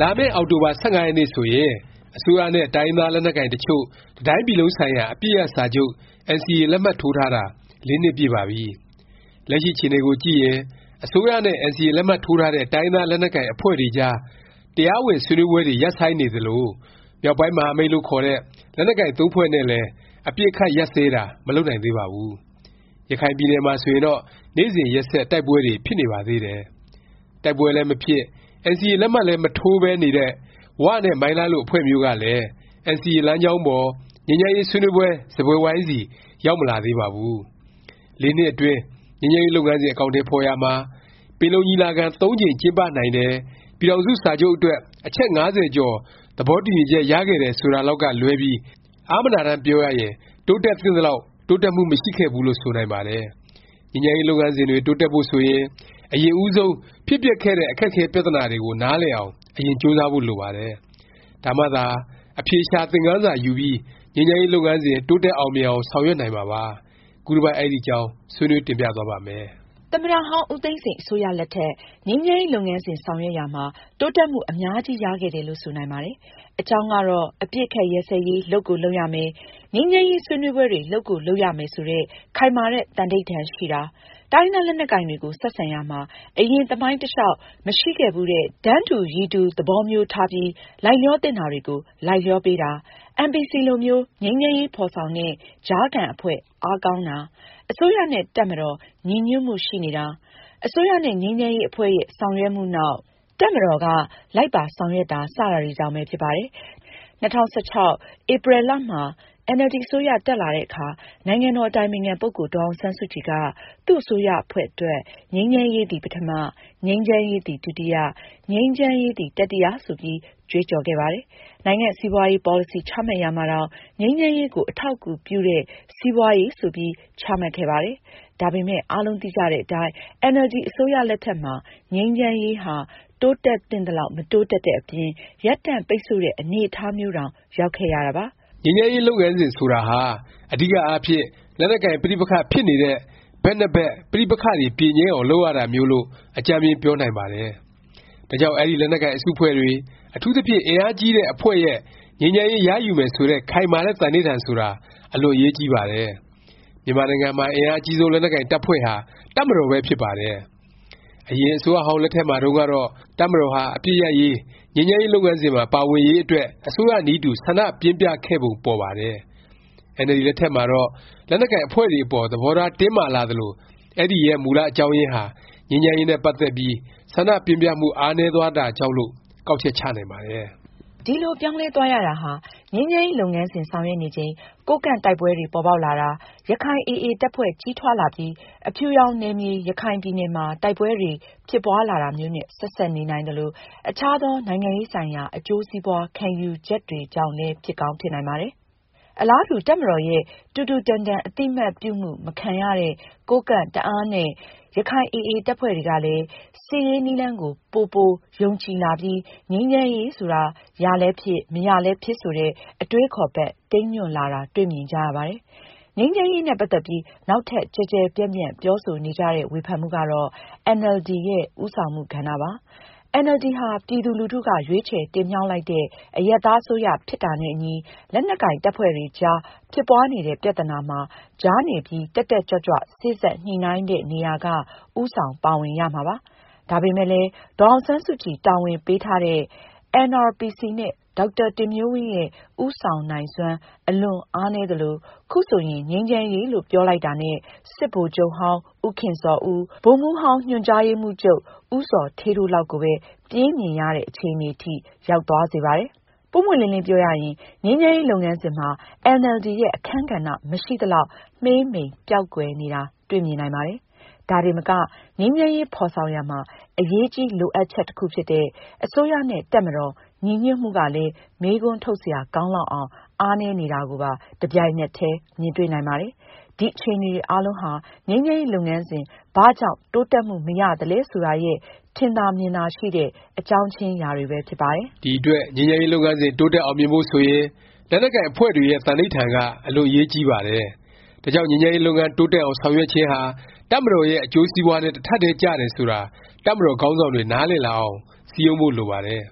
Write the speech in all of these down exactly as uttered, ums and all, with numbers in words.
လာမယ့်အောက်တိုဘာ၁၅ရက်နေ့ဆိုရင်အစိုးရနဲ့တိုင်းသားလက်နက်ကိုင်တချို့တစ်တိုင်းပြည်လုံးဆိုင်ရာအပစ်ရပ်စာချုပ် အန်စီအေ လက်မှတ်ထိုးထားတာလေးနှစ်ပြည့်ပါပြီ။လက်ရှိအခြေအနေကိုကြည့်ရင်အစိုးရနဲ့ အန်စီအေ လက်မှတ်ထိုးထားတဲ့တိုင်းသားလက်နက်ကိုင်အဖွဲ့တွေကြားတရားဝင်ဆွေးနွေးပွဲတွေရပ်ဆိုင်းနေသလိုမြောက်ပိုင်းမဟာမိတ်လို့ခေါ်တဲ့လက်နက်ကိုင်သုံးဖွဲ့နဲ့လည်းအပစ်အခတ်ရပ်စဲတာမလုပ်နိုင်သေးပါဘူး။ရခိုင်ပြည်နယ်မှာဆိုရင်တော့နေ့စဉ်ရက်ဆက်တိုက်ပွဲတွေဖြစ်နေပါသေးတယ်။တိုက်ပွဲလည်းမဖြစ် အန်စီအေ လက်မှတ်လည်းမထိုးပဲနေတဲ့ဝနဲ့မိုင်းလားလို့အဖွဲ့မျိုးကလည်း အန်စီအေ လမ်းကြောင်းပေါ်ငြိမ်းချမ်းရေးဆွေးနွေးပွဲစားပွဲဝိုင်းဆီရောက်မလာသေးပါဘူး။လေးနှစ်အတွင်းငြိမ်းချမ်းရေးလုပ်ငန်းစဉ်အကောင်အထည်ဖော်ရာမှာပင်လုံညီလာခံသုံးကြိမ်ကျင်းပနိုင်တယ်၊ပြည်ထောင်စုစာချုပ်အတွက်အချက်ငါးဆယ်ကျော်သဘောတူညီချက်ရခဲ့တယ်ဆိုတာလောက်ကလွဲပြီးအားမနာတမ်းပြောရရင်တိုးတက်သင့်သလောက်တိုးတက်မှုမရှိခဲ့ဘူးလို့ဆိုနိုင်ပါတယ်။ငြိမ်းချမ်းရေးလုပ်ငန်းစဉ်တွေတိုးတက်ဖို့ဆိုရင်အရင်ဦးဆုံးဖြစ်ပျက်ခဲ့တဲ့အခက်အခဲပြဿနာတွေကိုနားလည်အောင်အရင်ကြိုးစားဖို့လိုပါတယ်။ဒါမှသာအဖြေရှာသင်ခန်းစာယူပြီးငြိမ်းချမ်းရေးလုပ်ငန်းစဉ်တိုးတက်အောင်မြင်အောင်ဆောင်ရွက်နိုင်မှာပါ။ခုတစ်ပတ်အဲ့ဒီအကြောင်းဆွေးနွေးတင်ပြသွားပါ့မယ်။သမ္မတဟောင်းဦးသိန်းစိန်အစိုးရလက်ထက်ငြိမ်းချမ်းရေးလုပ်ငန်းစဉ်ဆောင်ရွက်ရာမှာတိုးတက်မှုအများကြီးရခဲ့တယ်လို့ဆိုနိုင်ပါတယ်။အကြောင်းကတော့အပစ်အခတ်ရပ်စဲရေးလုပ်ကိုလုပ်ရမယ်၊ငြိမ်းချမ်းရေးဆွေးနွေးပွဲတွေလုပ်ကိုလုပ်ရမယ်ဆိုတဲ့ခိုင်မာတဲ့သန္နိဋ္ဌာန်ရှိတာ၊တိုင်းသားလက်နက်ကိုင်တွေကိုဆက်ဆံရာမှာအရင်သမိုင်းတလျှောက်မရှိခဲ့ဘူးတဲ့တန်းတူရည်တူသဘောမျိုးထားပြီးလိုက်လျောသင့်တာတွေကိုလိုက်လျောပေးတာ၊ အမ်ပီစီ လိုမျိုးငြိမ်းချမ်းရေးဖော်ဆောင်တဲ့ကြားခံအဖွဲ့အားကောင်းတာ၊အစိုးရနဲ့တပ်မတော်ညီညွတ်မှုရှိနေတာ၊အစိုးရနဲ့ငြိမ်းချမ်းရေးအဖွဲ့ရဲ့ဆောင်ရွက်မှုနောက်တပ်မတော်ကလိုက်ပါဆောင်ရွက်တာစတာတွေကြောင့်ပဲဖြစ်ပါတယ်။၂၀၁၆ ဧပြီလမှာအင်န်အယ်လ်ဒီ အစိုးရတက်လာတဲ့အခါနိုင်ငံတော်အတိုင်ပင်ခံပုဂ္ဂိုလ်ဒေါ်အောင်ဆန်းစုကြည်ကသူ့အစိုးရအဖွဲ့အတွက်ငြိမ်းချမ်းရေးသည်ပထမ၊ငြိမ်းချမ်းရေးသည်ဒုတိယ၊ငြိမ်းချမ်းရေးသည်တတိယဆိုပြီးကြွေးကြော်ခဲ့ပါတယ်။နိုင်ငံစီးပွားရေးပေါ်လစီချမှတ်ရာမှာတောင်ငြိမ်းချမ်းရေးကိုအထောက်အကူပြုတဲ့စီးပွားရေးဆိုပြီးချမှတ်ခဲ့ပါတယ်။ဒါပေမဲ့အားလုံးသိကြတဲ့အတိုင်းအင်န်အယ်လ်ဒီ အစိုးရလက်ထက်မှာငြိမ်းချမ်းရေးဟာတိုးတက်သင့်သလောက်မတိုးတက်တဲ့အပြင်ရပ်တန့်ပိတ်ဆို့တဲ့အနေအထားမျိုးတောင်ရောက်ခဲ့ရတာပါ။ငြိမ်းချမ်းရေးလုပ်ငန်းစဉ်ဆိုတာဟာအဓိကအားဖြင့်လက်နက်ကိုင်ပဋိပက္ခဖြစ်နေတဲ့ဘက်နှစ်ဘက်ပဋိပက္ခတွေပြေငြိမ်းအောင်လုပ်ရတာမျိုးလို့အကြမ်းဖျင်းပြောနိုင်ပါတယ်။ဒါကြောင့်အဲဒီလက်နက်ကိုင်အစုအဖွဲ့တွေအထူးသဖြင့်အင်အားကြီးတဲ့အဖွဲ့ရဲ့ငြိမ်းချမ်းရေးရယူမယ်ဆိုတဲ့ခိုင်မာတဲ့သန္နိဋ္ဌာန်ဆိုတာအလွန်အရေးကြီးပါတယ်။မြန်မာနိုင်ငံမှာအင်အားအကြီးဆုံးလက်နက်ကိုင်တပ်ဖွဲ့ဟာတပ်မတော်ပဲဖြစ်ပါတယ်။အရင်အစိုးရဟောင်းလက်ထက်မှာတုန်းကတော့တပ်မတော်ဟာအပစ်ရပ်ရေးငြိမ်းချမ်းရေးလုပ်ငန်းစဉ်မှာပါဝင်ရေးအတွက်အစိုးရနည်းတူဆန္ဒပြင်းပြခဲ့ပုံပေါ်ပါတယ်။အင်န်အယ်လ်ဒီ လက်ထက်မှာတော့လက်နက်ကိုင်အဖွဲ့တွေအပေါ်သဘောထားတင်းမာလာသလိုအဲဒီရဲ့မူလအကြောင်းရင်းဟာငြိမ်းချမ်းရေးနဲ့ပတ်သက်ပြီးဆန္ဒပြင်းပြမှုအားနည်းသွားတာကြောင့်လို့ကောက်ချက်ချနိုင်ပါတယ်။ဒီလိုပြောင်းလဲသွားရတာဟာငြိမ်းချမ်းရေးလုပ်ငန်းစဉ်ဆောင်ရွက်နေချိန်ကိုးကန့်တိုက်ပွဲတွေပေါ်ပေါက်လာတာ၊ရခိုင် အေအေ တပ်ဖွဲ့ကြီးထွားလာပြီးအဖြူရောင်နယ်မြေရခိုင်ပြည်နယ်မှာတိုက်ပွဲတွေဖြစ်ပွားလာတာမျိုးနဲ့ဆက်စပ်နေနိုင်သလိုအခြားသောနိုင်ငံရေးဆိုင်ရာအကျိုးစီးပွားခံယူချက်တွေကြောင့်လည်းဖြစ်ကောင်းဖြစ်နိုင်ပါတယ်။အလားတူတပ်မတော်ရဲ့တူတူတန်တန်အသိအမှတ်ပြုမှုမခံရတဲ့ကိုးကန့်တအာင်းနဲ့ရခိုင် အေအေ တပ်ဖွဲ့တွေကလည်းစစ်ရေးနည်းလမ်းကိုပိုပိုယုံကြည်လာပြီးငြိမ်းချမ်းရေးဆိုတာရလည်းဖြစ်မရလည်းဖြစ်ဆိုတဲ့အတွေးခေါ်ဘက်တိမ်းညွန့်လာတာတွေ့မြင်ကြရပါတယ်။ငြိမ်းချမ်းရေးနဲ့ပတ်သက်ပြီးနောက်ထပ်ကျယ်ကျယ်ပြန့်ပြန့်ပြောဆိုနေကြတဲ့ဝေဖန်မှုကတော့အင်န်အယ်လ်ဒီ ရဲ့ဦးဆောင်မှုကဏ္ဍပါ။အင်န်အယ်လ်ဒီ ဟာပြည်သူလူထုကရွေးချယ်တင်မြှောက်လိုက်တဲ့အရပ်သားအစိုးရဖြစ်တာနဲ့အညီလက်နက်ကိုင်တပ်ဖွဲ့တွေကြားဖြစ်ပွားနေတဲ့ပြဿနာမှာကြားနေပြီးတက်တက်ကြွကြွစေ့စပ်ညှိနှိုင်းတဲ့နေရာကဦးဆောင်ပါဝင်ရမှာပါ။ဒါပေမဲ့လည်းဒေါ်အောင်ဆန်းစုကြည်တာဝန်ပေးထားတဲ့ အင်န်အာရ်ပီစီ နဲ့ဒေါက်တာတင်မျိုးဝင်းရဲ့ဦးဆောင်နိုင်စွမ်းအလွန်အားနည်းသလိုခုဆိုရင်ငြိမ်းချမ်းရေးလို့ပြောလိုက်တာနဲ့စစ်ဗိုလ်ချုပ်ဟောင်းဦးခင်ဇော်ဦး၊ဗိုလ်မှူးဟောင်းညွှန်ကြားရေးမှူးချုပ်ဦးဇော်ဌေးတို့လောက်ကိုပဲပြေးမြင်ရတဲ့အခြေအနေအထိရောက်သွားစေပါတယ်။ပွင့်ပွင့်လင်းလင်းပြောရရင်ငြိမ်းချမ်းရေးလုပ်ငန်းစဉ်မှာအင်န်အယ်လ်ဒီရဲ့အခန်းကဏ္ဍမရှိသလောက်မှေးမှိန်ပျောက်ကွယ်နေတာတွေ့မြင်နိုင်ပါတယ်။ဒါတင်မကငြိမ်းချမ်းရေးဖော်ဆောင်ရာမှာအရေးကြီးလိုအပ်ချက်တစ်ခုဖြစ်တဲ့အစိုးရနဲ့တပ်မတော်ညီညွတ်မှုကလည်းမေးခွန်းထုတ်စရာကောင်းလောက်အောင်အားနည်းနေတာကိုပါတစ်ပြိုင်နက်တည်းမြင်တွေ့နိုင်ပါတယ်။ဒီအခြေအနေတွေအားလုံးဟာငြိမ်းချမ်းရေးလုပ်ငန်းစဉ်ဘာကြောင့်တိုးတက်မှုမရသလဲဆိုတာရဲ့ထင်သာမြင်သာရှိတဲ့အကြောင်းချင်းရာတွေပဲဖြစ်ပါတယ်။ဒီအတွက်ငြိမ်းချမ်းရေးလုပ်ငန်းစဉ်တိုးတက်အောင်မြင်ဖို့ဆိုရင်လက်နက်ကိုင်အဖွဲ့တွေရဲ့သန္နိဋ္ဌာန်ကအလွန်အရေးကြီးပါတယ်။ဒါကြောင့်ငြိမ်းချမ်းရေးလုပ်ငန်းတိုးတက်အောင်ဆောင်ရွက်ခြင်းဟာတပ်မတော်ရဲ့အကျိုးစီးပွားနဲ့တစ်ထပ်တည်းကျတယ်ဆိုတာတပ်မတော်ခေါင်းဆောင်တွေနားလည်လာအောင်စည်းရုံးဖို့လိုပါတယ်။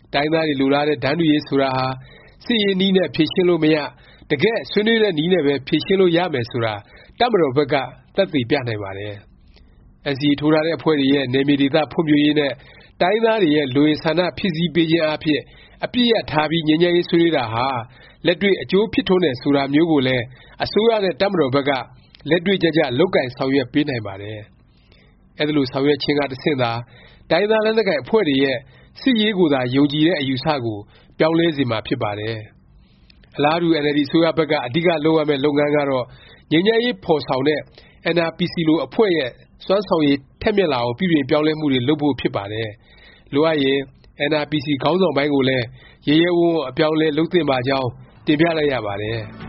တိုင်းသားတွေလိုလားတဲ့တန်းတူရေးဆိုတာဟာစစ်ရေးနည်းနဲ့ဖြေရှင်းလို့မရတကယ်ဆွေးနွေးတဲ့နည်းနဲ့ပဲဖြေရှင်းလို့ရမယ်ဆိုတာတပ်မတော်ဘက်ကသက်သေပြနိုင်ပါတယ်။ အန်စီအေ ထိုးထားတဲ့အဖွဲ့တွေရဲ့နယ်မြေဒေသဖွံ့ဖြိုးရေးနဲ့တိုင်းသားတွေရဲ့လိုအင်ဆန္ဒဖြည့်ဆည်းပေးခြင်းအားဖြင့်အပစ်ရပ်ထားပြီးငြိမ်းချမ်းရေးဆွေးနွေးတာဟာလက်တွေ့အကျိုးဖြစ်ထွန်းတယ်ဆိုတာမျိုးကိုလည်းအစိုးရနဲ့တပ်မတော်ဘက်ကလက်တွေ့ကျကျလုပ်ကိုင်ဆောင်ရွက်ပေးနိုင်ပါတယ်။အဲဒီလိုဆောင်ရွက်ခြင်းကတဆင့်သာတိုင်းသားလက်နက်ကိုင်အဖွဲ့တွေရဲ့စစ်ရေးကိုသာယုံကြည်တဲ့အယူဆကိုပြောင်းလဲစေမှာဖြစ်ပါတယ်။အလားတူ အင်န်အယ်လ်ဒီ အစိုးရဘက်ကအဓိကလုပ်ရမယ့်လုပ်ငန်းကတော့ငြိမ်းချမ်းရေးဖော်ဆောင်တဲ့ အင်န်အာရ် ပီ စီ လိုအဖွဲ့ရဲ့စွမ်းဆောင်ရည်ထက်မြက်လာအောင်ပြုပြင်ပြောင်းလဲမှုတွေလုပ်ဖို့ဖြစ်ပါတယ်။လိုအပ်ရင် အင်န်အာရ် ပီ စီ ခေါင်းဆောင်ပိုင်းကိုလည်းရဲရဲဝံ့ဝံ့အပြောင်းအလဲလုပ်သင့်ပါကြောင်းတင်ပြလိုက်ရပါတယ်။